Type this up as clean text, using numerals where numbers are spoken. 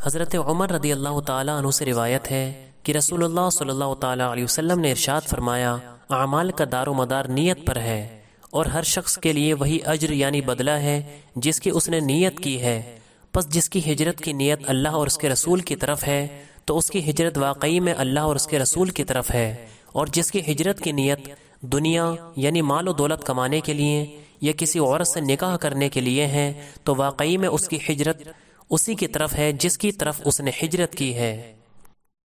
हज़रत उमर रदी अल्लाह ताला अन्हु से रिवायत है कि रसूलुल्लाह सल्लल्लाहु ताला अलैहि वसल्लम ने इरशाद फरमाया, अमाल का दारो मदार नीयत पर है और हर शख्स के लिए वही अज्र यानी बदला है जिसकी उसने नीयत की है। बस जिसकी हिजरत की नीयत अल्लाह और उसके रसूल की तरफ है तो उसकी हिजरत वाकई में अल्लाह और उसके रसूल की तरफ है, और जिसकी हिजरत की नीयत दुनिया यानी माल और दौलत कमाने के लिए या किसी औरत से निकाह करने के लिए है तो वाकई में उसकी हिजरत उसी की तरफ है जिसकी तरफ उसने हिजरत की है।